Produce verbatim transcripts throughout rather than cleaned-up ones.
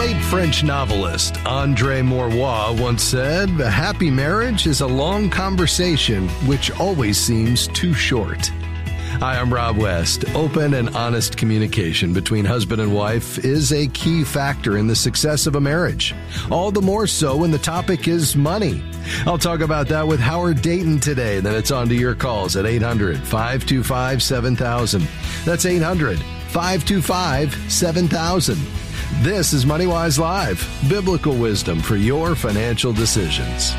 late French novelist André Maurois once said, "A happy marriage is a long conversation which always seems too short." Hi, I'm Rob West. Open and honest communication between husband and wife is a key factor in the success of a marriage. All the more so when the topic is money. I'll talk about that with Howard Dayton today. Then it's on to your calls at eight hundred, five two five, seven thousand. That's eight hundred, five two five, seven thousand. This is MoneyWise Live, biblical wisdom for your financial decisions.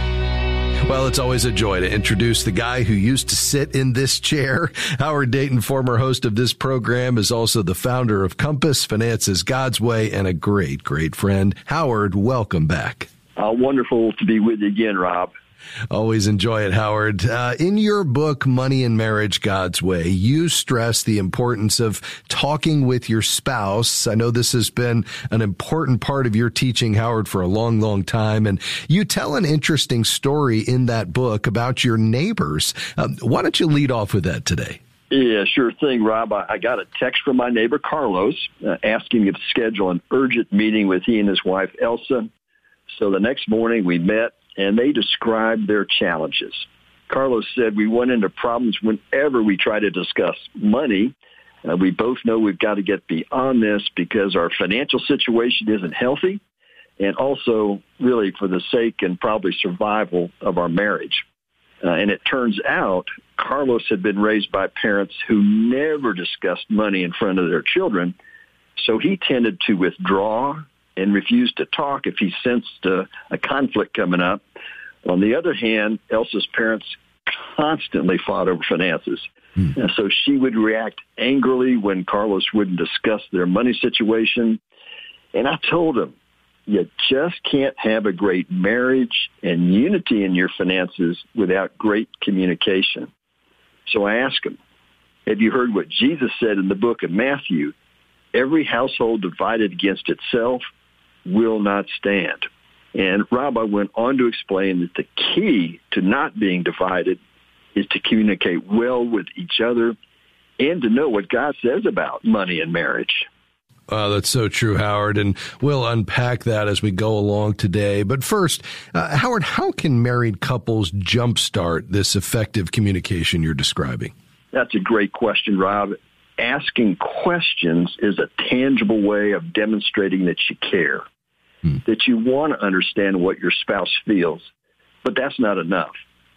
Well, it's always a joy to introduce the guy who used to sit in this chair. Howard Dayton, former host of this program, is also the founder of Compass, Finances God's Way, and a great, great friend. Howard, welcome back. Uh, wonderful to be with you again, Rob. Always enjoy it, Howard. Uh, in your book, Money and Marriage God's Way, you stress the importance of talking with your spouse. I know this has been an important part of your teaching, Howard, for a long, long time. And you tell an interesting story in that book about your neighbors. Um, why don't you lead off with that today? Yeah, sure thing, Rob. I, I got a text from my neighbor, Carlos, uh, asking me to schedule an urgent meeting with he and his wife, Elsa. So the next morning we met, and they described their challenges. Carlos said, "We run into problems whenever we try to discuss money. Uh, we both know we've got to get beyond this because our financial situation isn't healthy, and also really for the sake and probably survival of our marriage." Uh, and it turns out Carlos had been raised by parents who never discussed money in front of their children, so he tended to withdraw and refused to talk if he sensed uh, a conflict coming up. On the other hand, Elsa's parents constantly fought over finances. Hmm. And so she would react angrily when Carlos wouldn't discuss their money situation. And I told him, you just can't have a great marriage and unity in your finances without great communication. So I asked him, have you heard what Jesus said in the book of Matthew? Every household divided against itself will not stand. And Rob, I went on to explain that the key to not being divided is to communicate well with each other and to know what God says about money and marriage. Uh, that's so true, Howard, and we'll unpack that as we go along today. But first, uh, Howard, how can married couples jumpstart this effective communication you're describing? That's a great question, Rob. Asking questions is a tangible way of demonstrating that you care, hmm. that you want to understand what your spouse feels, but that's not enough.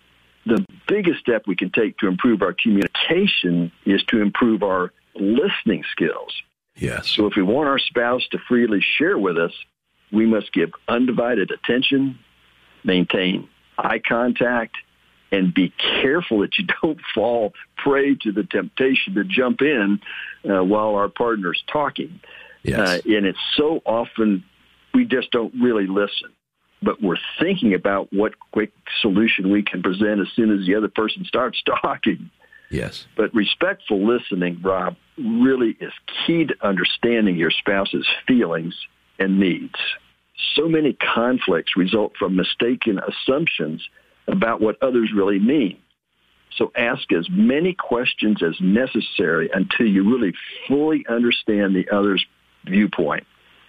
The biggest step we can take to improve our communication is to improve our listening skills. Yes. So if we want our spouse to freely share with us, we must give undivided attention, maintain eye contact, and be careful that you don't fall prey to the temptation to jump in uh, while our partner's talking. Yes. Uh, and it's so often we just don't really listen, but we're thinking about what quick solution we can present as soon as the other person starts talking. Yes. But respectful listening, Rob, really is key to understanding your spouse's feelings and needs. So many conflicts result from mistaken assumptions about what others really mean. So ask as many questions as necessary until you really fully understand the other's viewpoint.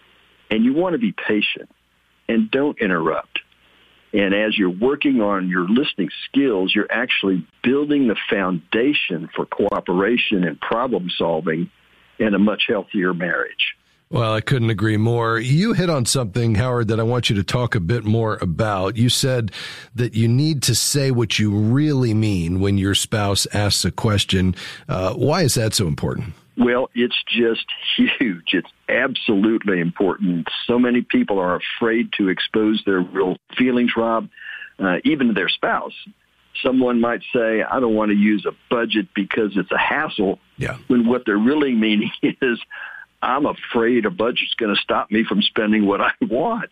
And you want to be patient and don't interrupt. And as you're working on your listening skills, you're actually building the foundation for cooperation and problem solving in a much healthier marriage. Well, I couldn't agree more. You hit on something, Howard, that I want you to talk a bit more about. You said that you need to say what you really mean when your spouse asks a question. Uh, why is that so important? Well, it's just huge. It's absolutely important. So many people are afraid to expose their real feelings, Rob, uh, even to their spouse. Someone might say, I don't want to use a budget because it's a hassle, yeah. when what they're really meaning is, I'm afraid a budget's going to stop me from spending what I want.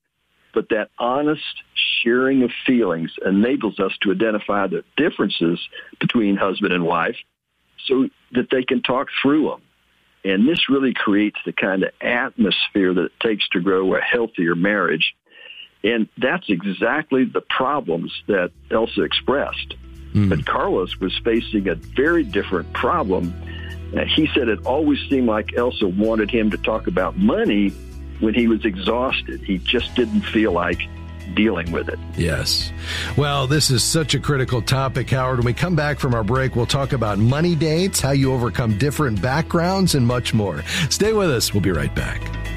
But that honest sharing of feelings enables us to identify the differences between husband and wife so that they can talk through them. And this really creates the kind of atmosphere that it takes to grow a healthier marriage. And that's exactly the problems that Elsa expressed. Mm. But Carlos was facing a very different problem. Uh, he said it always seemed like Elsa wanted him to talk about money, when he was exhausted. He just didn't feel like dealing with it. Yes. Well, this is such a critical topic, Howard. When we come back from our break, we'll talk about money dates, how you overcome different backgrounds, and much more. Stay with us. We'll be right back.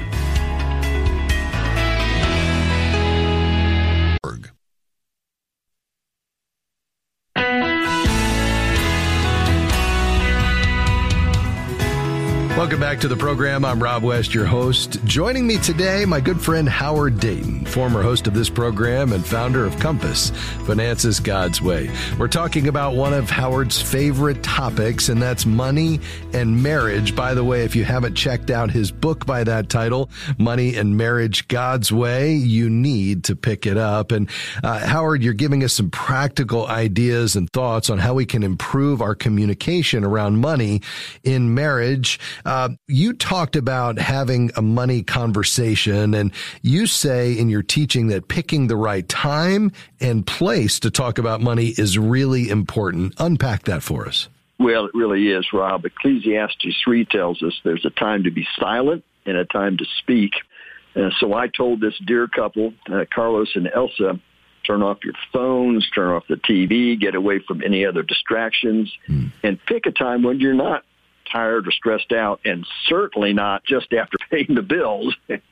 Welcome back to the program. I'm Rob West, your host. Joining me today, my good friend Howard Dayton, former host of this program and founder of Compass, Finances God's Way. We're talking about one of Howard's favorite topics, and that's money and marriage. By the way, if you haven't checked out his book by that title, Money and Marriage God's Way, you need to pick it up. And uh, Howard, you're giving us some practical ideas and thoughts on how we can improve our communication around money in marriage. Uh, you talked about having a money conversation, and you say in your teaching that picking the right time and place to talk about money is really important. Unpack that for us. Well, it really is, Rob. Ecclesiastes three tells us there's a time to be silent and a time to speak. Uh, so I told this dear couple, uh, Carlos and Elsa, turn off your phones, turn off the T V, get away from any other distractions, mm. and pick a time when you're not tired or stressed out, and certainly not just after paying the bills.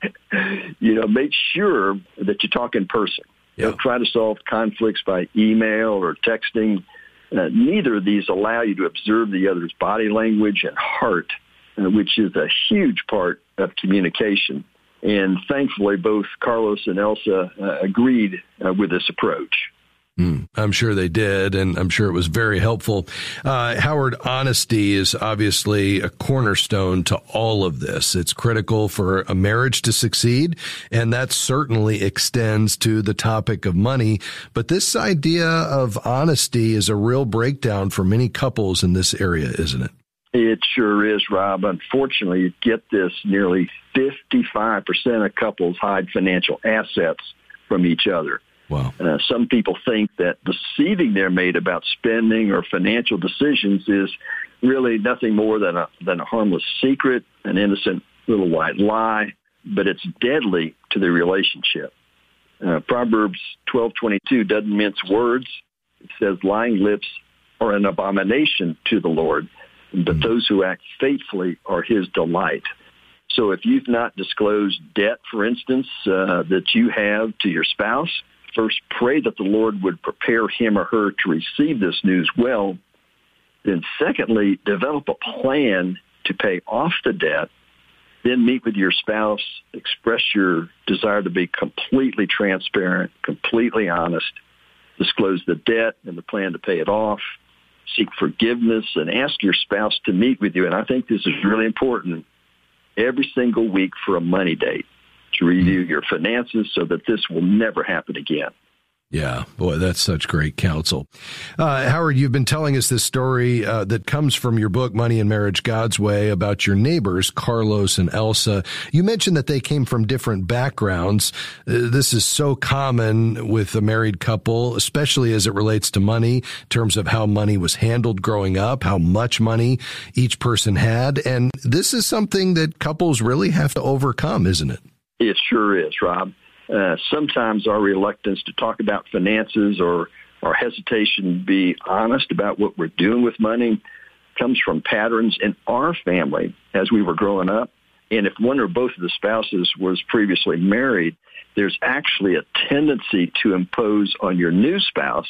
You know, make sure that you talk in person. Yeah. Don't try to solve conflicts by email or texting. Uh, neither of these allow you to observe the other's body language and heart, uh, which is a huge part of communication. And thankfully, both Carlos and Elsa uh, agreed uh, with this approach. Mm, I'm sure they did, and I'm sure it was very helpful. Uh, Howard, honesty is obviously a cornerstone to all of this. It's critical for a marriage to succeed, and that certainly extends to the topic of money. But this idea of honesty is a real breakdown for many couples in this area, isn't it? It sure is, Rob. Unfortunately, you get this, nearly fifty-five percent of couples hide financial assets from each other. Wow. Uh, some people think that deceiving their mate about spending or financial decisions is really nothing more than a than a harmless secret, an innocent little white lie, but it's deadly to the relationship. Uh, Proverbs twelve twenty-two doesn't mince words. It says, lying lips are an abomination to the Lord, but those who act faithfully are his delight. So if you've not disclosed debt, for instance, uh, that you have to your spouse, first pray that the Lord would prepare him or her to receive this news well. Then secondly, develop a plan to pay off the debt. Then meet with your spouse, express your desire to be completely transparent, completely honest, disclose the debt and the plan to pay it off, seek forgiveness, and ask your spouse to meet with you. And I think this is really important, every single week for a money date, to review your finances so that this will never happen again. Yeah, boy, that's such great counsel. Uh, Howard, you've been telling us this story uh, that comes from your book, Money and Marriage God's Way, about your neighbors, Carlos and Elsa. You mentioned that they came from different backgrounds. Uh, this is so common with a married couple, especially as it relates to money, in terms of how money was handled growing up, how much money each person had. And this is something that couples really have to overcome, isn't it? It sure is, Rob. Uh, sometimes our reluctance to talk about finances or our hesitation to be honest about what we're doing with money comes from patterns in our family as we were growing up. And if one or both of the spouses was previously married, there's actually a tendency to impose on your new spouse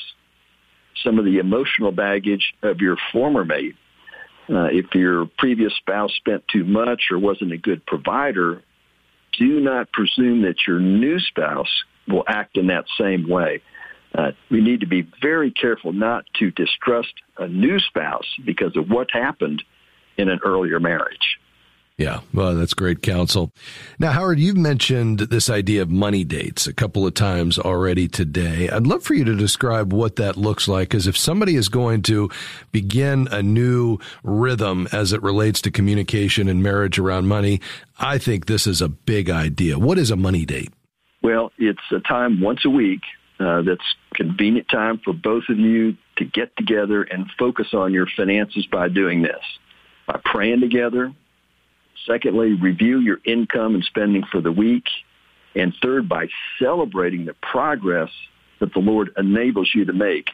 some of the emotional baggage of your former mate. Uh, if your previous spouse spent too much or wasn't a good provider, do not presume that your new spouse will act in that same way. Uh, we need to be very careful not to distrust a new spouse because of what happened in an earlier marriage. Yeah, well, that's great counsel. Now, Howard, you've mentioned this idea of money dates a couple of times already today. I'd love for you to describe what that looks like, because if somebody is going to begin a new rhythm as it relates to communication and marriage around money, I think this is a big idea. What is a money date? Well, it's a time once a week uh, that's convenient time for both of you to get together and focus on your finances by doing this, by praying together, Secondly, review your income and spending for the week. And third, by celebrating the progress that the Lord enables you to make.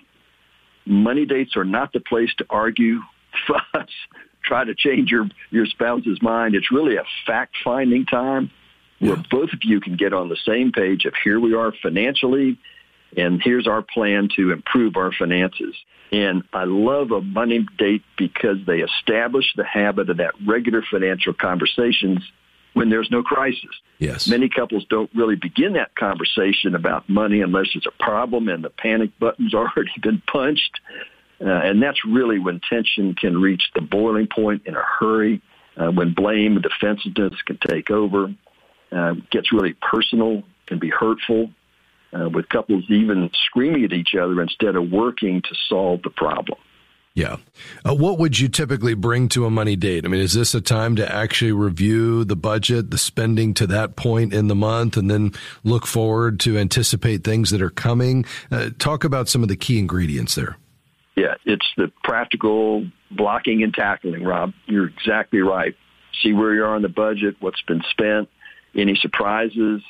Money dates are not the place to argue, fuss, try to change your, your spouse's mind. It's really a fact-finding time where yeah. both of you can get on the same page of here we are financially, and here's our plan to improve our finances. And I love a money date because they establish the habit of that regular financial conversations when there's no crisis. Yes. Many couples don't really begin that conversation about money unless it's a problem and the panic button's already been punched. Uh, and that's really when tension can reach the boiling point in a hurry, uh, when blame and defensiveness can take over, uh, gets really personal, can be hurtful, uh, with couples even screaming at each other instead of working to solve the problem. Yeah. Uh, what would you typically bring to a money date? I mean, is this a time to actually review the budget, the spending to that point in the month, and then look forward to anticipate things that are coming? Uh, talk about some of the key ingredients there. Yeah, it's the practical blocking and tackling, Rob. You're exactly right. See where you are on the budget, what's been spent, any surprises,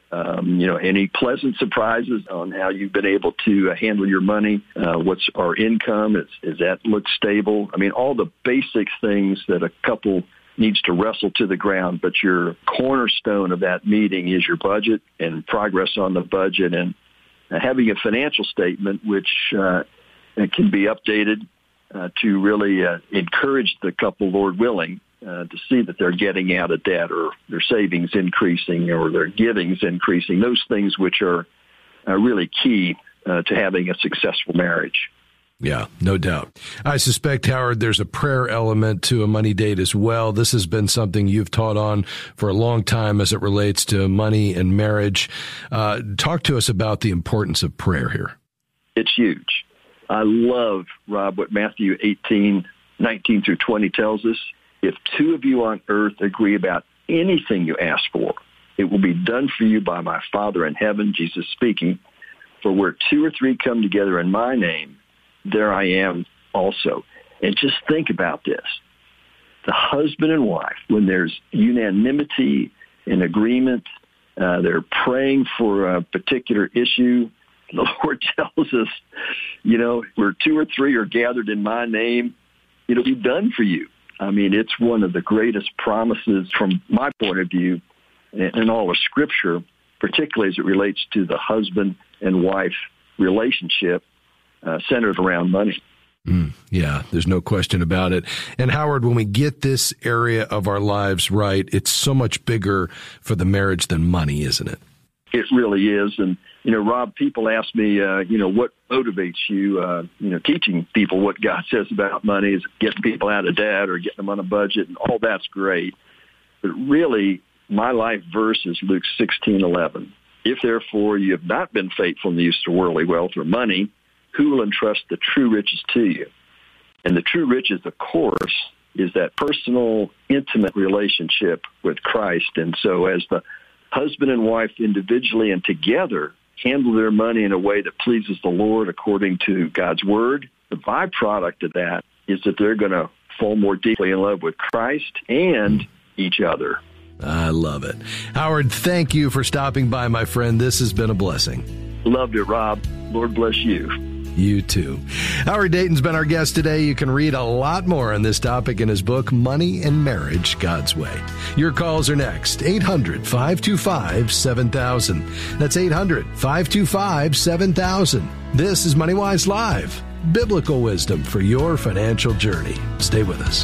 Um, you know, any pleasant surprises on how you've been able to uh, handle your money? Uh, what's our income? Is, is that look stable? I mean, all the basic things that a couple needs to wrestle to the ground. But your cornerstone of that meeting is your budget and progress on the budget, and uh, having a financial statement which uh, can be updated uh, to really uh, encourage the couple, Lord willing, Uh, to see that they're getting out of debt or their savings increasing or their givings increasing, those things which are uh, really key uh, to having a successful marriage. Yeah, no doubt. I suspect, Howard, there's a prayer element to a money date as well. This has been something you've taught on for a long time as it relates to money and marriage. Uh, talk to us about the importance of prayer here. It's huge. I love, Rob, what Matthew eighteen, nineteen through twenty tells us. If two of you on earth agree about anything you ask for, it will be done for you by my Father in heaven, Jesus speaking. For where two or three come together in my name, there I am also. And just think about this. The husband and wife, when there's unanimity and agreement, uh, they're praying for a particular issue. The Lord tells us, you know, where two or three are gathered in my name, it'll be done for you. I mean, it's one of the greatest promises from my point of view in all of Scripture, particularly as it relates to the husband and wife relationship uh, centered around money. Mm, yeah, there's no question about it. And Howard, when we get this area of our lives right, it's so much bigger for the marriage than money, isn't it? It really is. And, you know, Rob, people ask me, uh, you know, what motivates you, uh, you know, teaching people what God says about money is getting people out of debt or getting them on a budget, and all that's great. But really, my life verse is Luke sixteen eleven. If, therefore, you have not been faithful in the use of worldly wealth or money, who will entrust the true riches to you? And the true riches, of course, is that personal, intimate relationship with Christ. And so as the husband and wife individually and together handle their money in a way that pleases the Lord according to God's word, the byproduct of that is that they're going to fall more deeply in love with Christ and each other. I love it. Howard, thank you for stopping by, my friend. This has been a blessing. Loved it, Rob. Lord bless you. You too. Howard Dayton's been our guest today. You can read a lot more on this topic in his book, Money and Marriage, God's Way. Your calls are next. eight hundred, five two five, seven thousand. That's eight hundred, five two five, seven thousand. This is MoneyWise Live, biblical wisdom for your financial journey. Stay with us.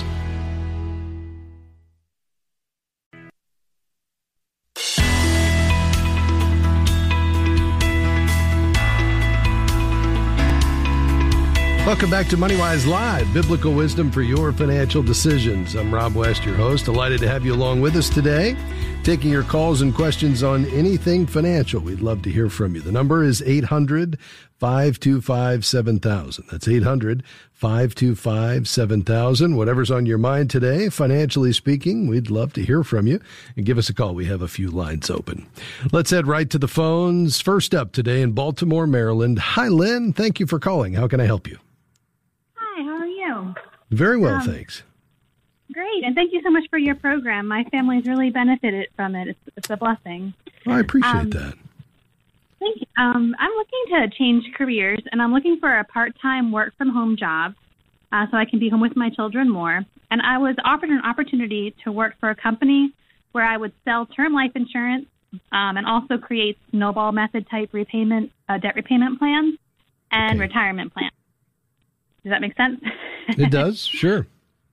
Welcome back to MoneyWise Live, biblical wisdom for your financial decisions. I'm Rob West, your host. Delighted to have you along with us today, taking your calls and questions on anything financial. We'd love to hear from you. The number is eight hundred, five two five, seven thousand. That's eight hundred, five two five, seven thousand. Whatever's on your mind today, financially speaking, we'd love to hear from you. And give us a call. We have a few lines open. Let's head right to the phones. First up today in Baltimore, Maryland. Hi, Lynn. Thank you for calling. How can I help you? Hi, how are you? Very well, um, thanks. Great, and thank you so much for your program. My family's really benefited from it. It's, it's a blessing. Well, I appreciate um, that. Thank you. Um, I'm looking to change careers, and I'm looking for a part-time work-from-home job uh, so I can be home with my children more. And I was offered an opportunity to work for a company where I would sell term life insurance um, and also create snowball method type repayment, uh, debt repayment plans and Okay. retirement plans. Does that make sense? It does, sure.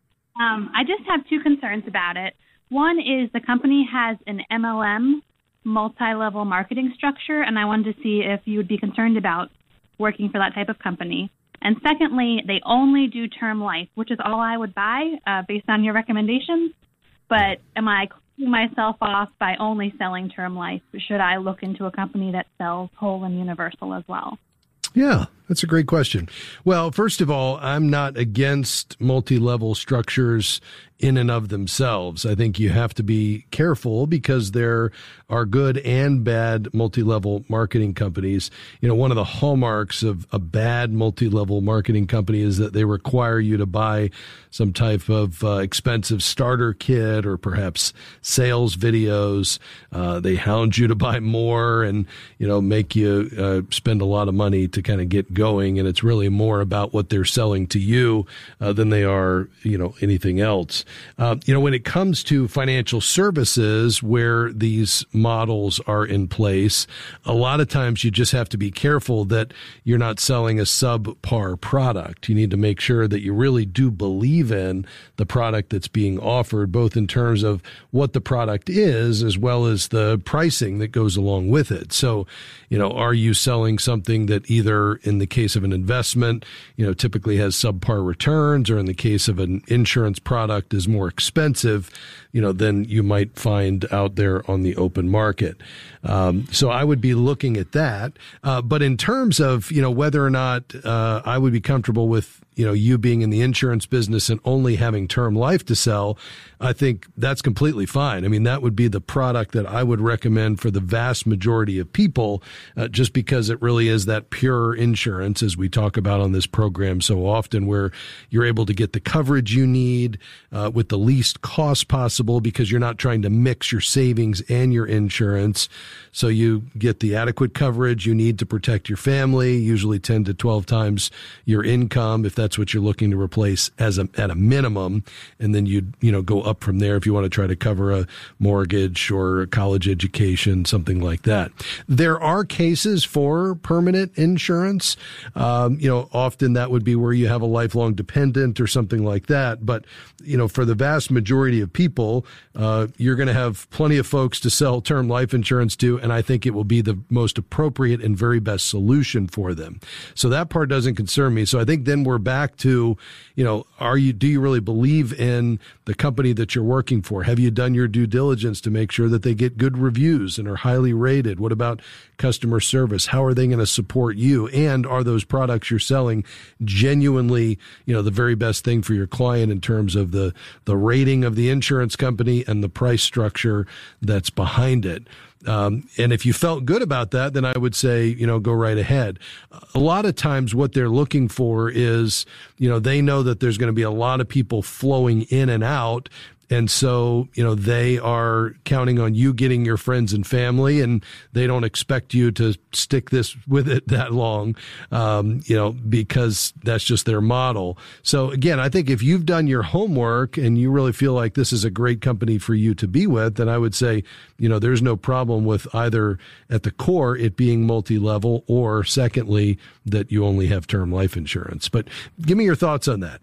Um, I just have two concerns about it. One is the company has an M L M, multi-level marketing structure, and I wanted to see if you would be concerned about working for that type of company. And secondly, they only do term life, which is all I would buy uh, based on your recommendations. But am I closing myself off by only selling term life? Should I look into a company that sells whole and universal as well? Yeah, that's a great question. Well, first of all, I'm not against multi-level structures in and of themselves. I think you have to be careful because there are good and bad multi-level marketing companies. You know, one of the hallmarks of a bad multi-level marketing company is that they require you to buy some type of uh, expensive starter kit or perhaps sales videos. Uh, they hound you to buy more and, you know, make you uh, spend a lot of money to kind of get going. And it's really more about what they're selling to you uh, than they are, you know, anything else. Uh, you know, when it comes to financial services where these models are in place, a lot of times you just have to be careful that you're not selling a subpar product. You need to make sure that you really do believe in the product that's being offered, both in terms of what the product is as well as the pricing that goes along with it. So, you know, are you selling something that either in the case of an investment, you know, typically has subpar returns, or in the case of an insurance product is more expensive, you know, than you might find out there on the open market. Um, so I would be looking at that. Uh, but in terms of, you know, whether or not uh, I would be comfortable with, you know, you being in the insurance business and only having term life to sell, I think that's completely fine. I mean, that would be the product that I would recommend for the vast majority of people, uh, just because it really is that pure insurance, as we talk about on this program so often, where you're able to get the coverage you need uh, with the least cost possible because you're not trying to mix your savings and your insurance. So you get the adequate coverage you need to protect your family, usually ten to twelve times your income, if that's what you're looking to replace as a, at a minimum. And then you'd, you know, go up from there if you want to try to cover a mortgage or a college education, something like that. There are cases for permanent insurance. Um, you know, often that would be where you have a lifelong dependent or something like that. But, you know, for the vast majority of people, uh, you're going to have plenty of folks to sell term life insurance to, and I think it will be the most appropriate and very best solution for them. So that part doesn't concern me. So I think then we're back to, you know, are you, do you really believe in the company that you're working for? Have you done your due diligence to make sure that they get good reviews and are highly rated? What about customer service? How are they going to support you? And are those products you're selling genuinely, you know, the very best thing for your client in terms of the, the rating of the insurance company and the price structure that's behind it? Um, and if you felt good about that, then I would say, you know, go right ahead. A lot of times what they're looking for is, you know, they know that there's going to be a lot of people flowing in and out. And so, you know, they are counting on you getting your friends and family, and they don't expect you to stick this with it that long, um, you know, because that's just their model. So again, I think if you've done your homework and you really feel like this is a great company for you to be with, then I would say, you know, there's no problem with either at the core it being multi-level, or secondly, that you only have term life insurance. But give me your thoughts on that.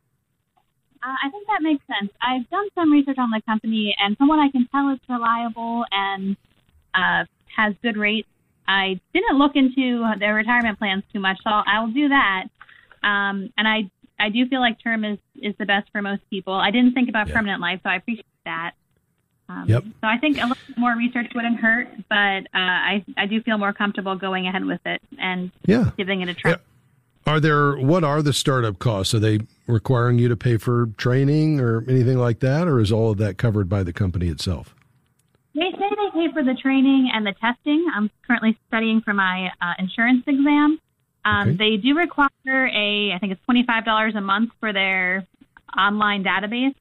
Uh, I think that makes sense. I've done some research on the company, and from what I can tell, it's reliable and uh, has good rates. I didn't look into their retirement plans too much, so I'll do that. Um, and I I do feel like term is, is the best for most people. I didn't think about yeah. permanent life, so I appreciate that. Um, yep. So I think a little bit more research wouldn't hurt, but uh, I, I do feel more comfortable going ahead with it and yeah. giving it a try. Yeah. Are there, what are the startup costs? Are they requiring you to pay for training or anything like that, or is all of that covered by the company itself? They say they pay for the training and the testing. I'm currently studying for my uh, insurance exam. Um, Okay. They do require a, I think it's twenty-five dollars a month for their online database.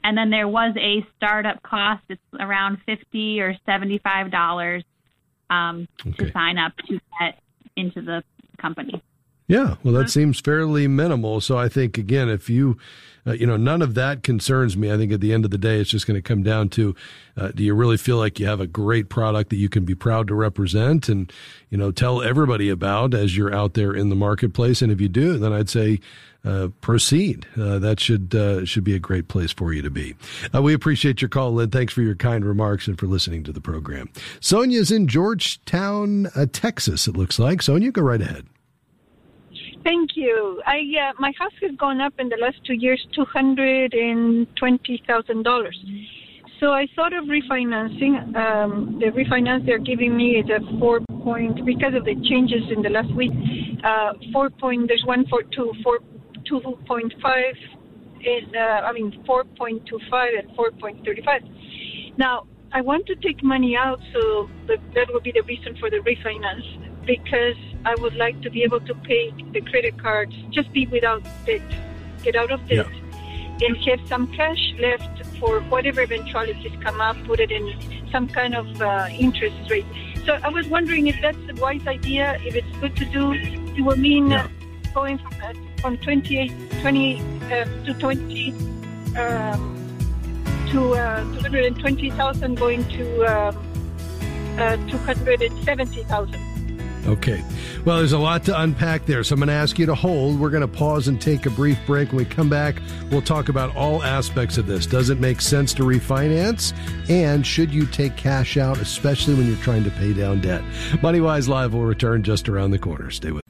And then there was a startup cost. It's around fifty dollars or seventy-five dollars um, okay. to sign up to get into the company. Yeah, well, that seems fairly minimal. So I think, again, if you, uh, you know, none of that concerns me. I think at the end of the day, it's just going to come down to, uh, do you really feel like you have a great product that you can be proud to represent and, you know, tell everybody about as you're out there in the marketplace? And if you do, then I'd say uh, proceed. Uh, that should uh, should be a great place for you to be. Uh, we appreciate your call, Lynn. Thanks for your kind remarks and for listening to the program. Sonia's in Georgetown, uh, Texas, it looks like. Sonia, go right ahead. Thank you. I uh, my house has gone up in the last two years, two hundred and twenty thousand dollars. So I thought of refinancing. Um, the refinance they're giving me is a four point because of the changes in the last week. Uh, four point. There's one for two four two point five is uh, I mean four point two five and four point thirty five. Now I want to take money out, so that that will be the reason for the refinance. Because I would like to be able to pay the credit cards, just be without debt, get out of debt, yeah. and have some cash left for whatever eventualities come up, put it in some kind of uh, interest rate. So I was wondering if that's a wise idea, if it's good to do. It will mean yeah. uh, going from, uh, from twenty-eight, twenty uh, to twenty um, to uh, two hundred twenty thousand, going to um, uh, two hundred seventy thousand. Okay. Well, there's a lot to unpack there, so I'm going to ask you to hold. We're going to pause and take a brief break. When we come back, we'll talk about all aspects of this. Does it make sense to refinance? And should you take cash out, especially when you're trying to pay down debt? MoneyWise Live will return just around the corner. Stay with us.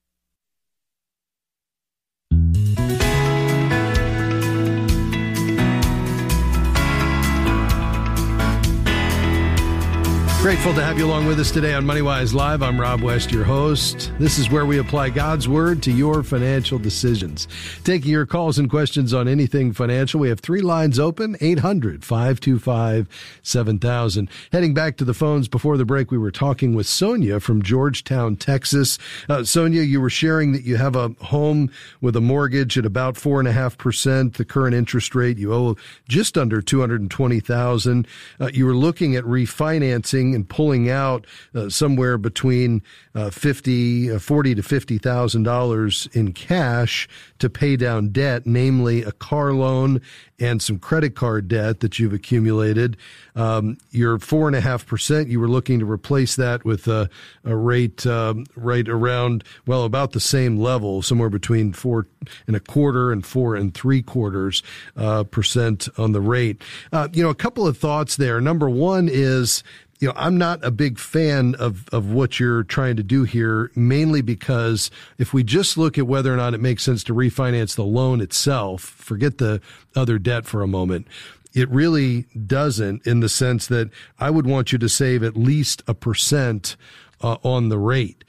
Grateful to have you along with us today on MoneyWise Live. I'm Rob West, your host. This is where we apply God's Word to your financial decisions. Taking your calls and questions on anything financial. We have three lines open, eight hundred, five two five, seven thousand. Heading back to the phones before the break, we were talking with Sonia from Georgetown, Texas. Uh, Sonia, you were sharing that you have a home with a mortgage at about four point five percent. The current interest rate, you owe just under two hundred twenty thousand dollars. Uh, you were looking at refinancing and pulling out uh, somewhere between uh, fifty, uh, forty to fifty thousand dollars in cash to pay down debt, namely a car loan and some credit card debt that you've accumulated. Um, you're four and a half percent. You were looking to replace that with a, a rate um, right around, well, about the same level, somewhere between four and a quarter and four and three quarters uh, percent on the rate. Uh, you know, a couple of thoughts there. Number one is, you know, I'm not a big fan of, of what you're trying to do here, mainly because if we just look at whether or not it makes sense to refinance the loan itself, forget the other debt for a moment, it really doesn't, in the sense that I would want you to save at least a percent uh, on the rate.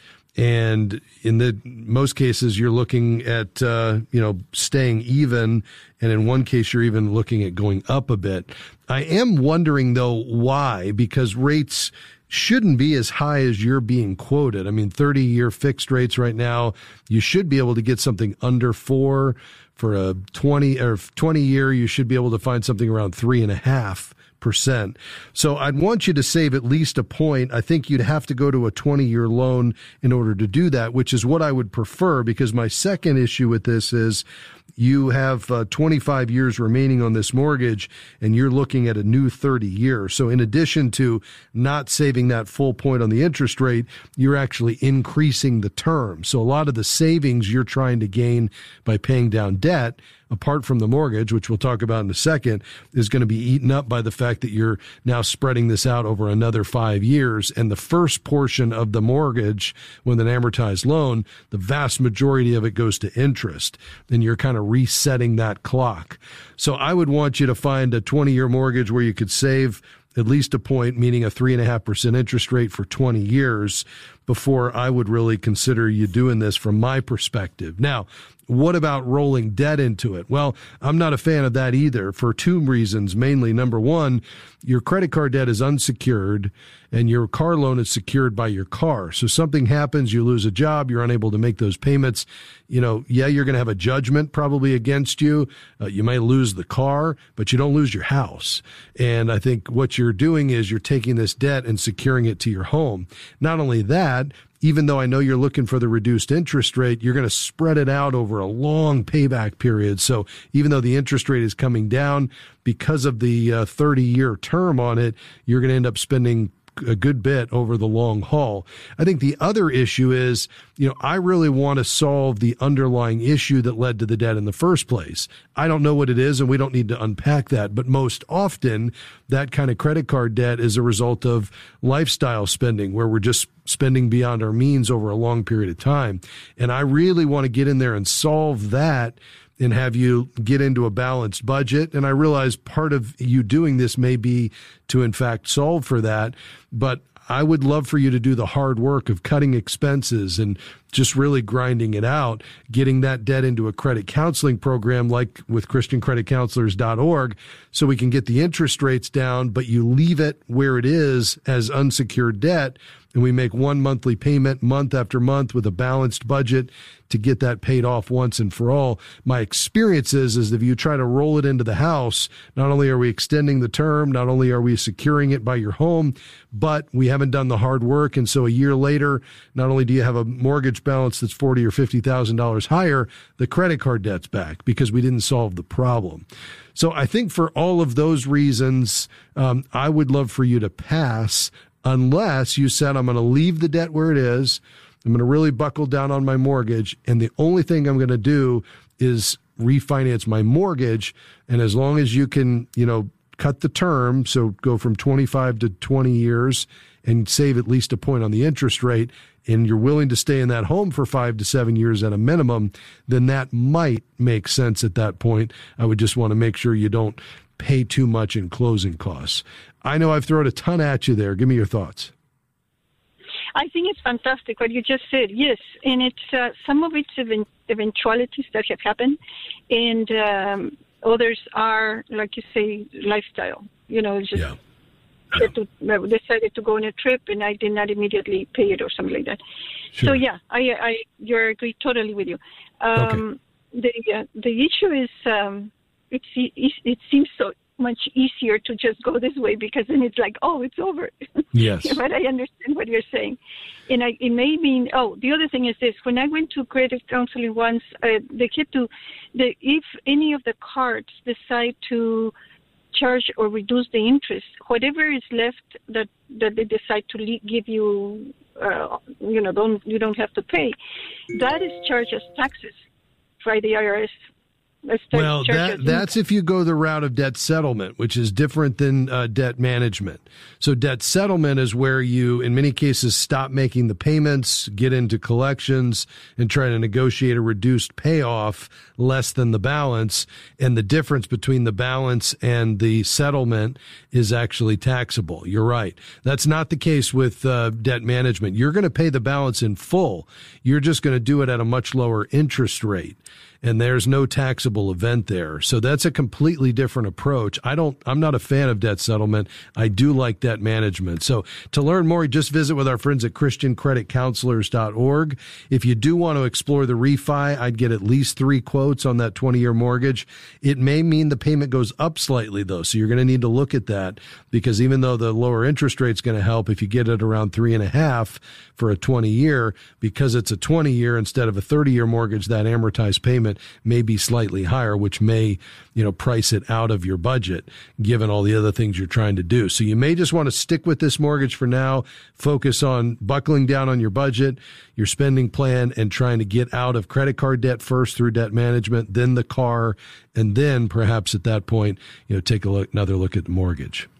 And in the most cases, you're looking at, uh, you know, staying even. And in one case, you're even looking at going up a bit. I am wondering, though, why, because rates shouldn't be as high as you're being quoted. I mean, thirty-year fixed rates right now, you should be able to get something under four. For a twenty or twenty year, you should be able to find something around three and a half percent. So I'd want you to save at least a point. I think you'd have to go to a twenty year loan in order to do that, which is what I would prefer, because my second issue with this is you have uh, twenty-five years remaining on this mortgage and you're looking at a new thirty year. So in addition to not saving that full point on the interest rate, you're actually increasing the term. So a lot of the savings you're trying to gain by paying down debt, apart from the mortgage, which we'll talk about in a second, is going to be eaten up by the fact that you're now spreading this out over another five years. And the first portion of the mortgage, with an amortized loan, the vast majority of it goes to interest. And you're kind of resetting that clock. So I would want you to find a twenty year mortgage where you could save at least a point, meaning a three and a half percent interest rate for twenty years, before I would really consider you doing this from my perspective. Now, what about rolling debt into it? Well, I'm not a fan of that either for two reasons. Mainly, number one, your credit card debt is unsecured and your car loan is secured by your car. So something happens, you lose a job, you're unable to make those payments. You know, yeah, you're going to have a judgment probably against you. Uh, you may lose the car, but you don't lose your house. And I think what you're doing is you're taking this debt and securing it to your home. Not only that, even though I know you're looking for the reduced interest rate, you're going to spread it out over a long payback period. So even though the interest rate is coming down, because of the uh, thirty-year term on it, you're going to end up spending a good bit over the long haul. I think the other issue is, you know, I really want to solve the underlying issue that led to the debt in the first place. I don't know what it is, and we don't need to unpack that. But most often, that kind of credit card debt is a result of lifestyle spending, where we're just spending beyond our means over a long period of time. And I really want to get in there and solve that and have you get into a balanced budget. And I realize part of you doing this may be to, in fact, solve for that. But I would love for you to do the hard work of cutting expenses and just really grinding it out, getting that debt into a credit counseling program like with Christian Credit Counselors dot org, so we can get the interest rates down, but you leave it where it is as unsecured debt, and we make one monthly payment month after month with a balanced budget to get that paid off once and for all. My experience is, is if you try to roll it into the house, not only are we extending the term, not only are we securing it by your home, but we haven't done the hard work. And so a year later, not only do you have a mortgage balance that's forty thousand dollars or fifty thousand dollars higher, the credit card debt's back because we didn't solve the problem. So I think for all of those reasons, um, I would love for you to pass, unless you said, I'm going to leave the debt where it is. I'm going to really buckle down on my mortgage, and the only thing I'm going to do is refinance my mortgage. And as long as you can, you know, cut the term, so go from twenty-five to twenty years and save at least a point on the interest rate, and you're willing to stay in that home for five to seven years at a minimum, then that might make sense at that point. I would just want to make sure you don't pay too much in closing costs. I know I've thrown a ton at you there. Give me your thoughts. I think it's fantastic what you just said. Yes, and it's uh, some of it's event- eventualities that have happened, and um, others are, like you say, lifestyle. You know, just yeah. Yeah. To, uh, decided to go on a trip, and I did not immediately pay it or something like that. Sure. So yeah, I I you're agree totally with you. Um, okay. The uh, the issue is um, it's it, it seems so much easier to just go this way, because then it's like, oh, it's over. Yes. But I understand what you're saying. And I, it may mean, oh, the other thing is this. When I went to credit counseling once, uh, they had to, the, if any of the cards decide to charge or reduce the interest, whatever is left that, that they decide to le- give you, uh, you know, don't you don't have to pay, that is charged as taxes by the I R S. Well, that, that's if you go the route of debt settlement, which is different than uh, debt management. So debt settlement is where you, in many cases, stop making the payments, get into collections, and try to negotiate a reduced payoff less than the balance. And the difference between the balance and the settlement is actually taxable. You're right. That's not the case with uh, debt management. You're going to pay the balance in full. You're just going to do it at a much lower interest rate. And there's no taxable event there. So that's a completely different approach. I don't, I'm not a fan of debt settlement. I do like debt management. So to learn more, just visit with our friends at Christian Credit Counselors dot org. If you do want to explore the refi, I'd get at least three quotes on that twenty-year mortgage. It may mean the payment goes up slightly, though. So you're going to need to look at that, because even though the lower interest rate's going to help, if you get it around three and a half for a twenty year, because it's a twenty year instead of a thirty year mortgage, that amortized payment may be slightly higher, which may, you know, price it out of your budget, given all the other things you're trying to do. So you may just want to stick with this mortgage for now, focus on buckling down on your budget, your spending plan, and trying to get out of credit card debt first through debt management, then the car, and then perhaps at that point, you know, take a look, another look at the mortgage.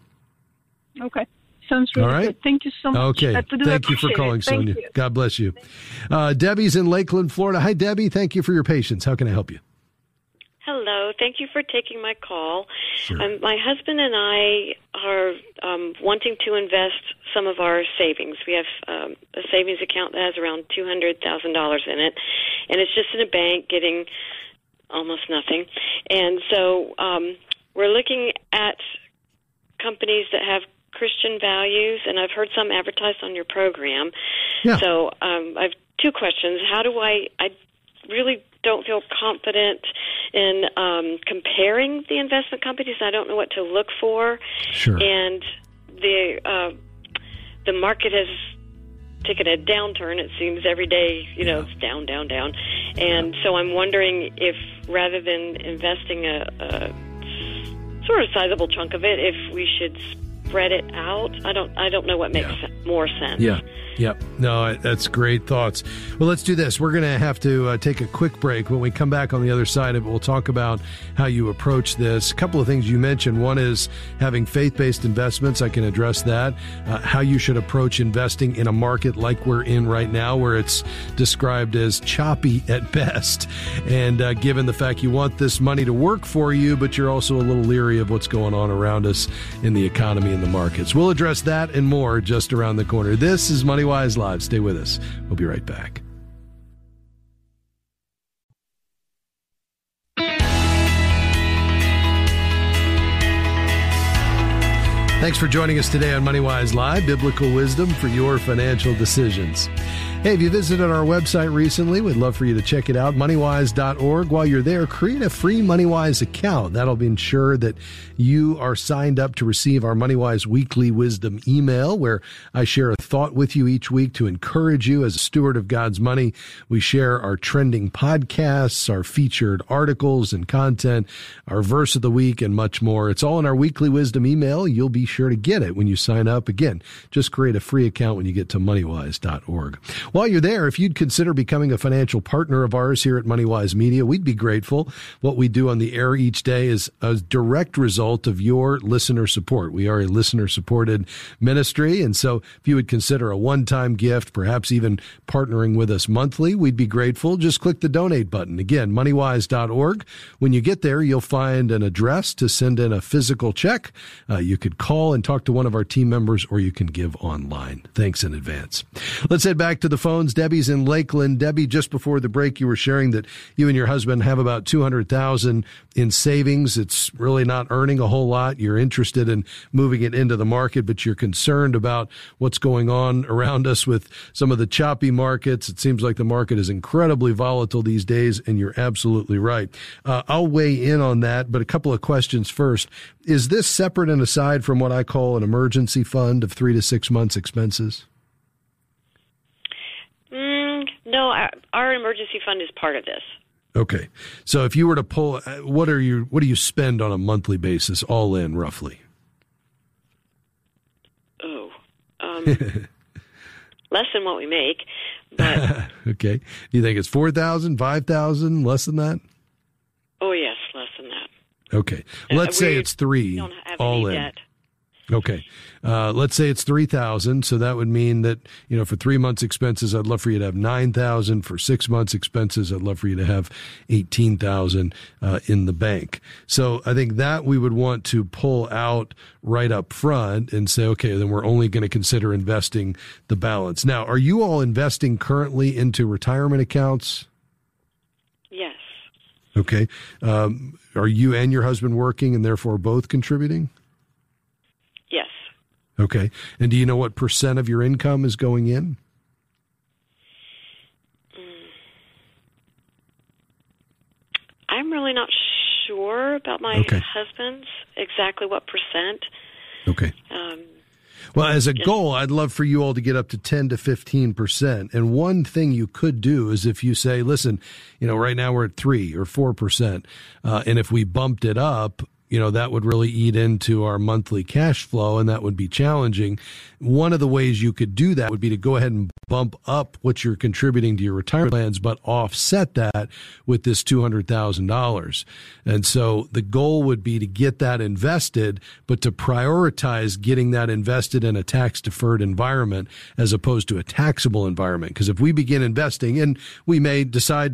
Okay. Sounds really All right. good. Thank you so much. Okay. I Thank you for calling, Sonia. You. God bless you. Uh, Debbie's in Lakeland, Florida. Hi, Debbie. Thank you for your patience. How can I help you? Hello. Thank you for taking my call. Sure. Um, my husband and I are um, wanting to invest some of our savings. We have um, a savings account that has around two hundred thousand dollars in it, and it's just in a bank getting almost nothing. And so um, we're looking at companies that have Christian values, and I've heard some advertised on your program. Yeah. So um, I have two questions. How do I, I really don't feel confident in um, comparing the investment companies. I don't know what to look for. Sure. And the uh, the market has taken a downturn, it seems, every day, you know, Yeah. it's down, down, down. And so I'm wondering if rather than investing a, a sort of sizable chunk of it, if we should spread it out. I don't I don't know what makes Yeah. more sense. Yeah. Yep. No, that's great thoughts. Well, let's do this. We're going to have to uh, take a quick break. When we come back on the other side of it, we'll talk about how you approach this. A couple of things you mentioned. One is having faith-based investments. I can address that. Uh, how you should approach investing in a market like we're in right now, where it's described as choppy at best. And uh, given the fact you want this money to work for you, but you're also a little leery of what's going on around us in the economy and the markets. We'll address that and more just around the corner. This is Money Wise Live. Stay with us. We'll be right back. Thanks for joining us today on MoneyWise Live, biblical wisdom for your financial decisions. Hey, if you visited our website recently, we'd love for you to check it out, money wise dot org. While you're there, create a free MoneyWise account. That'll ensure that you are signed up to receive our MoneyWise Weekly Wisdom email, where I share a thought with you each week to encourage you as a steward of God's money. We share our trending podcasts, our featured articles and content, our verse of the week, and much more. It's all in our Weekly Wisdom email. You'll be sure to get it when you sign up. Again, just create a free account when you get to money wise dot org. While you're there, if you'd consider becoming a financial partner of ours here at MoneyWise Media, we'd be grateful. What we do on the air each day is a direct result of your listener support. We are a listener-supported ministry, and so if you would consider a one-time gift, perhaps even partnering with us monthly, we'd be grateful. Just click the donate button. Again, money wise dot org. When you get there, you'll find an address to send in a physical check. Uh, you could call and talk to one of our team members, or you can give online. Thanks in advance. Let's head back to the phones. Debbie's in Lakeland. Debbie, just before the break, you were sharing that you and your husband have about two hundred thousand dollars in savings. It's really not earning a whole lot. You're interested in moving it into the market, but you're concerned about what's going on around us with some of the choppy markets. It seems like the market is incredibly volatile these days, and you're absolutely right. Uh, I'll weigh in on that, but a couple of questions first. Is this separate and aside from what I call an emergency fund of three to six months expenses? Mm, no, our, our emergency fund is part of this. Okay. So if you were to pull, what are you, what do you spend on a monthly basis, all in, roughly? Oh, um, less than what we make. But okay. You think it's four thousand, five thousand, less than that? Oh, yes, less than that. Okay. Let's uh, say it's three, don't have all any in. debt. Okay. Uh, let's say it's three thousand. So that would mean that, you know, for three months expenses, I'd love for you to have nine thousand. For six months expenses, I'd love for you to have eighteen thousand, uh, in the bank. So I think that we would want to pull out right up front and say, okay, then we're only going to consider investing the balance. Now, are you all investing currently into retirement accounts? Yes. Okay. Um, are you and your husband working and therefore both contributing? Yes. Okay. And do you know what percent of your income is going in? Mm. I'm really not sure about my okay. husband's, exactly what percent. Okay. Um, well, as a just, goal, I'd love for you all to get up to ten to fifteen percent. And one thing you could do is if you say, listen, you know, right now we're at three or four percent. Uh, and if we bumped it up, you know, that would really eat into our monthly cash flow, and that would be challenging. One of the ways you could do that would be to go ahead and bump up what you're contributing to your retirement plans, but offset that with this two hundred thousand dollars. And so the goal would be to get that invested, but to prioritize getting that invested in a tax-deferred environment as opposed to a taxable environment. Because if we begin investing, and we may decide to take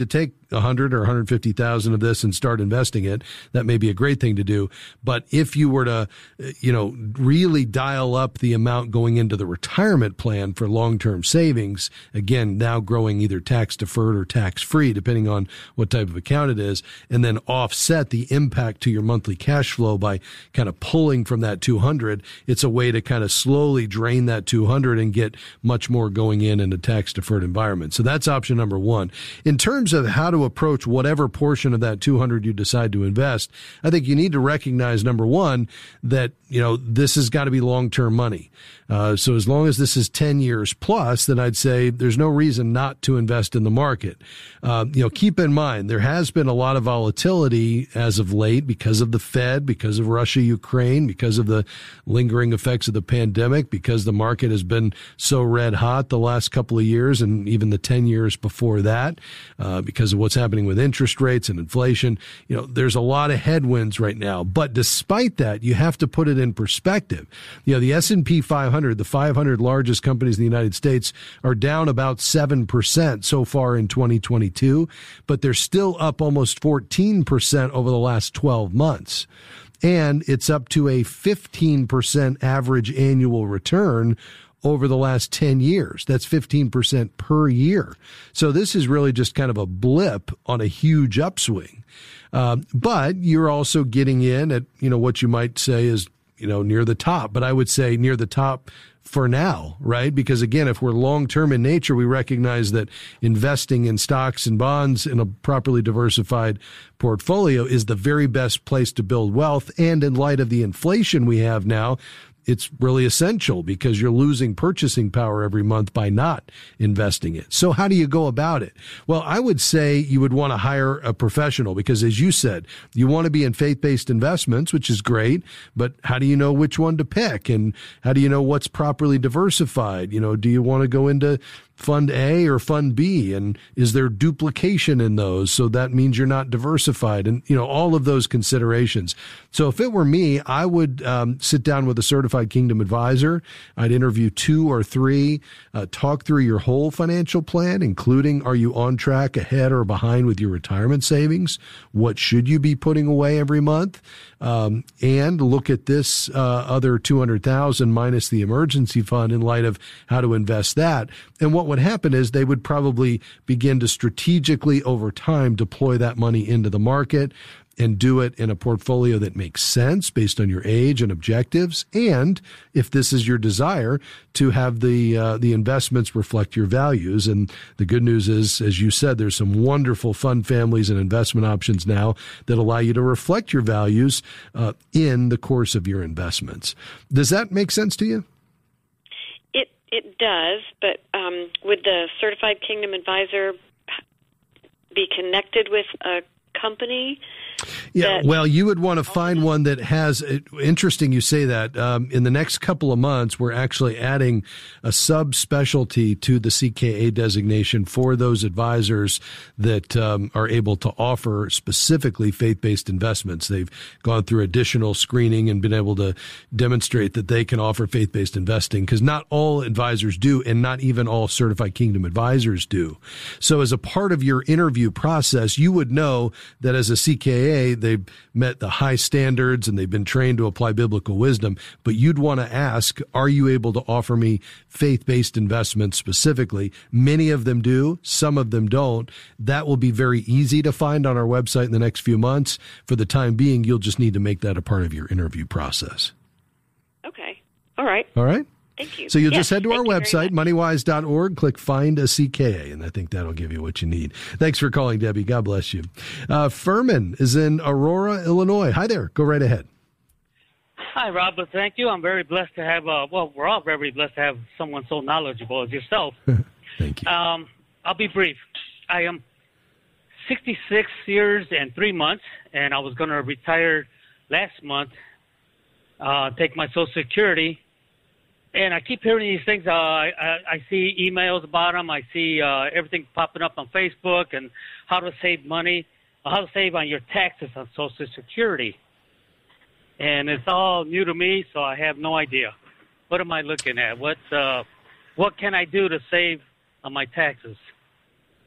a hundred or one hundred fifty thousand of this and start investing it, that may be a great thing to do. But if you were to, you know, really dial up the amount going into the retirement plan for long-term savings, again, now growing either tax deferred or tax free, depending on what type of account it is, and then offset the impact to your monthly cash flow by kind of pulling from that two hundred, it's a way to kind of slowly drain that two hundred and get much more going in in a tax deferred environment. So that's option number one. In terms of how to approach whatever portion of that two hundred you decide to invest, I think you need to recognize, number one, that, you know, this has got to be long-term money. Uh, so as long as this is ten years plus, then I'd say there's no reason not to invest in the market. Uh, you know, keep in mind, there has been a lot of volatility as of late because of the Fed, because of Russia, Ukraine, because of the lingering effects of the pandemic, because the market has been so red hot the last couple of years and even the ten years before that, uh, because of what's happening with interest rates and inflation. You know, there's a lot of headwinds right now. But despite that, you have to put it in perspective. You know, the S and P five hundred, the five hundred largest companies in the United States, are down about seven percent so far in twenty twenty-two, but they're still up almost fourteen percent over the last twelve months. And it's up to a fifteen percent average annual return over the last ten years. That's fifteen percent per year. So this is really just kind of a blip on a huge upswing. Um, but you're also getting in at, you know, what you might say is, you know, near the top, but I would say near the top for now, right? Because again, if we're long-term in nature, we recognize that investing in stocks and bonds in a properly diversified portfolio is the very best place to build wealth. And in light of the inflation we have now, it's really essential because you're losing purchasing power every month by not investing it. So how do you go about it? Well, I would say you would want to hire a professional because, as you said, you want to be in faith-based investments, which is great, but how do you know which one to pick? And how do you know what's properly diversified? You know, do you want to go into Fund A or Fund B? And is there duplication in those? So that means you're not diversified, and, you know, all of those considerations. So if it were me, I would um, sit down with a certified Kingdom advisor. I'd interview two or three, uh, talk through your whole financial plan, including are you on track, ahead, or behind with your retirement savings? What should you be putting away every month? Um, and look at this uh, other two hundred thousand minus the emergency fund in light of how to invest that. And what would happen is they would probably begin to strategically over time deploy that money into the market and do it in a portfolio that makes sense based on your age and objectives. And if this is your desire, to have the uh, the investments reflect your values. And the good news is, as you said, there's some wonderful fund families and investment options now that allow you to reflect your values uh, in the course of your investments. Does that make sense to you? It it does, but um, would the certified Kingdom advisor be connected with a company? Yeah, well, you would want to find one that has, interesting you say that, um, in the next couple of months, we're actually adding a subspecialty to the C K A designation for those advisors that um, are able to offer specifically faith-based investments. They've gone through additional screening and been able to demonstrate that they can offer faith-based investing, because not all advisors do, and not even all certified Kingdom advisors do. So as a part of your interview process, you would know that as a C K A, they've met the high standards and they've been trained to apply biblical wisdom, but you'd want to ask, are you able to offer me faith-based investments specifically? Many of them do, some of them don't. That will be very easy to find on our website in the next few months. For the time being, you'll just need to make that a part of your interview process. Okay. All right. All right. Thank you. So you'll yes, just head to our website, money moneywise dot org, click Find a C K A, and I think that'll give you what you need. Thanks for calling, Debbie. God bless you. Uh, Furman is in Aurora, Illinois. Hi there. Go right ahead. Hi, Rob. Thank you. I'm very blessed to have, uh, well, we're all very blessed to have someone so knowledgeable as yourself. Thank you. Um, I'll be brief. I am sixty-six years and three months, and I was going to retire last month, uh, take my Social Security. And I keep hearing these things. Uh, I, I see emails about them. I see uh, everything popping up on Facebook and how to save money, how to save on your taxes on Social Security. And it's all new to me, so I have no idea. What am I looking at? What uh, what can I do to save on my taxes?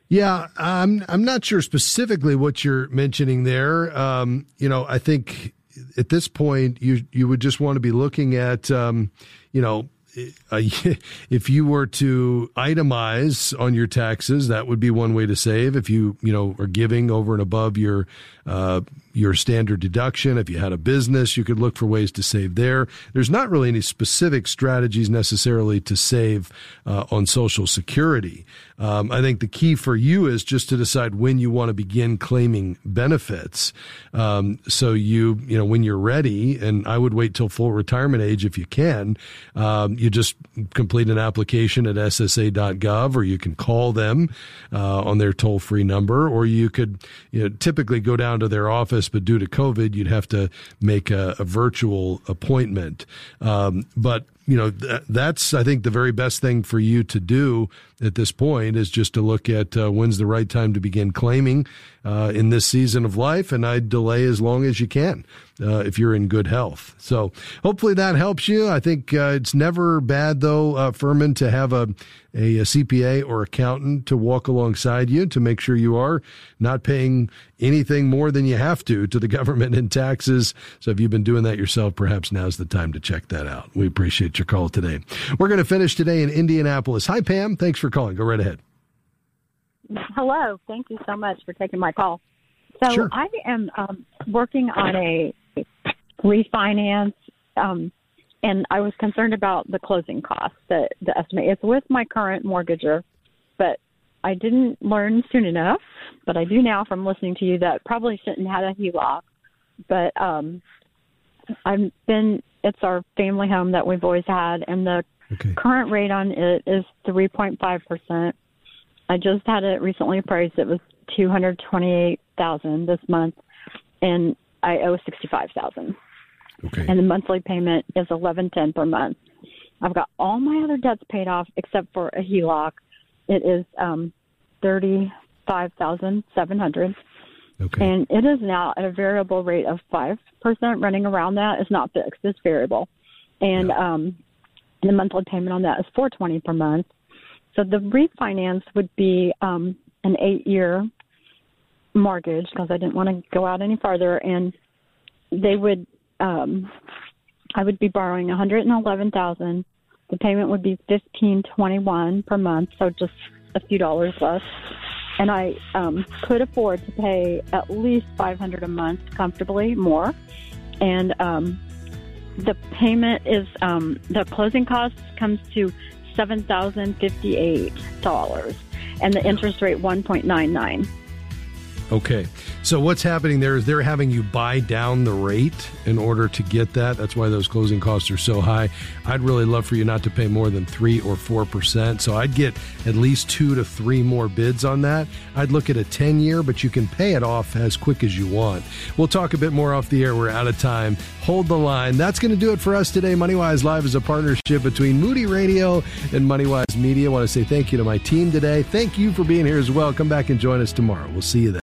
Yeah, I'm I'm not sure specifically what you're mentioning there. Um, you know, I think at this point you you would just want to be looking at, um, you know, uh, if you were to itemize on your taxes, that would be one way to save. If you you know are giving over and above your uh, your standard deduction, if you had a business, you could look for ways to save there. There's not really any specific strategies necessarily to save uh, on Social Security. Um, I think the key for you is just to decide when you want to begin claiming benefits. Um, so you, you know, when you're ready, and I would wait till full retirement age if you can, um, you just complete an application at S S A dot gov, or you can call them uh, on their toll-free number, or you could, you know, typically go down to their office, but due to COVID, you'd have to make a, a virtual appointment. Um, but you know, th- that's, I think, the very best thing for you to do at this point is just to look at uh, when's the right time to begin claiming uh, in this season of life. And I'd delay as long as you can uh, if you're in good health. So hopefully that helps you. I think uh, it's never bad, though, uh, Furman, to have a, a, a C P A or accountant to walk alongside you to make sure you are not paying anything more than you have to to the government in taxes. So if you've been doing that yourself, perhaps now's the time to check that out. We appreciate your call today. We're going to finish today in Indianapolis. Hi, Pam. Thanks for calling. Go right ahead. Hello. Thank you so much for taking my call. So Sure. I am um, working on a refinance, um, and I was concerned about the closing costs, the, the estimate. It's with my current mortgager, but I didn't learn soon enough, but I do now from listening to you that probably shouldn't have a H E L O C. But um, I've been, it's our family home that we've always had, and the Okay. current rate on it is three point five percent. I just had it recently appraised. It was two hundred twenty-eight thousand dollars this month, and I owe sixty-five thousand dollars. Okay. And the monthly payment is eleven ten per month. I've got all my other debts paid off except for a H E L O C. It is um, thirty-five thousand seven hundred dollars. Okay. And it is now at a variable rate of five percent, running around that. It's not fixed, it's variable. And Yeah. um, the monthly payment on that is four hundred twenty dollars per month. So the refinance would be um, an eight-year mortgage because I didn't want to go out any farther. And they would, um, I would be borrowing one hundred eleven thousand dollars. The payment would be fifteen twenty-one per month, so just a few dollars less. And I um, could afford to pay at least five hundred dollars a month comfortably, more. And um, the payment is, um, the closing costs comes to seven thousand fifty-eight dollars, and the interest rate one point nine nine. Okay. So what's happening there is they're having you buy down the rate in order to get that. That's why those closing costs are so high. I'd really love for you not to pay more than three or four percent. So I'd get at least two to three more bids on that. I'd look at a ten year, but you can pay it off as quick as you want. We'll talk a bit more off the air. We're out of time. Hold the line. That's going to do it for us today. MoneyWise Live is a partnership between Moody Radio and MoneyWise Media. I want to say thank you to my team today. Thank you for being here as well. Come back and join us tomorrow. We'll see you then.